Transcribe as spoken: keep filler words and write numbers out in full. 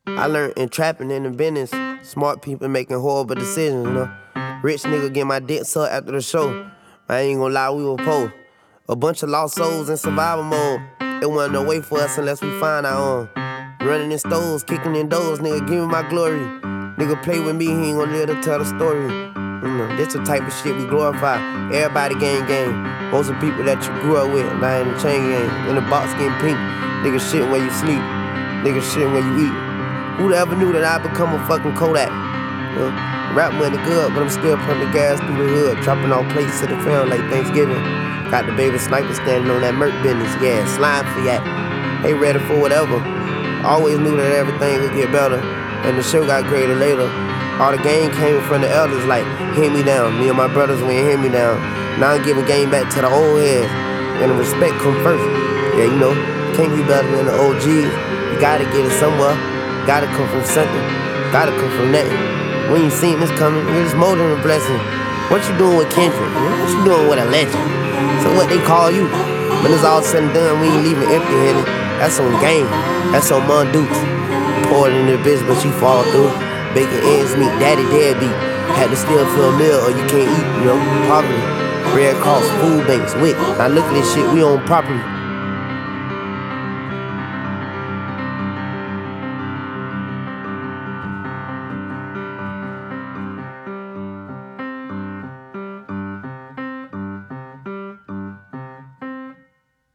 I learned in trapping in the business, smart people making horrible decisions, you know. Rich nigga get my dick sucked after the show. I ain't gonna lie, we were poor. A bunch of lost souls in survival mode. It wasn't no way for us unless we find our own. Running in stores, kicking in doors, nigga, give me my glory. Nigga play with me, he ain't gonna live to tell the story. You know, this the type of shit we glorify. Everybody gang gang. Most of the people that you grew up with, lying in the chain gang. In the box getting pink. Nigga shitting where you sleep. Nigga shitting where you eat. Who'd ever knew that I'd become a fucking Kodak? You know, rap money good, but I'm still pumping gas through the hood. Dropping off plates to the film like Thanksgiving. Got the baby sniper standing on that Merc business. Yeah, slime for that. They ready for whatever. Always knew that everything would get better. And the show got greater later. All the game came from the elders like, hand me down. Me and my brothers went hand me down. Now I'm giving game back to the old heads. And the respect come first. Yeah, you know, can't be better than the O Gs. You gotta get it somewhere. Gotta come from something. Gotta come from nothing. We ain't seen this coming. It's more than a blessing. What you doing with Kendrick? What you doing with a legend? So what they call you? When it's all said and done, we ain't leaving empty-headed. That's on game. That's on Mon Dukes. Pour it in the bitch, but you fall through. Baking ends meet, daddy deadbeat. Had to steal for a meal or you can't eat, you know, poverty. Red Cross, food banks, W I C. Now look at this shit, we own property.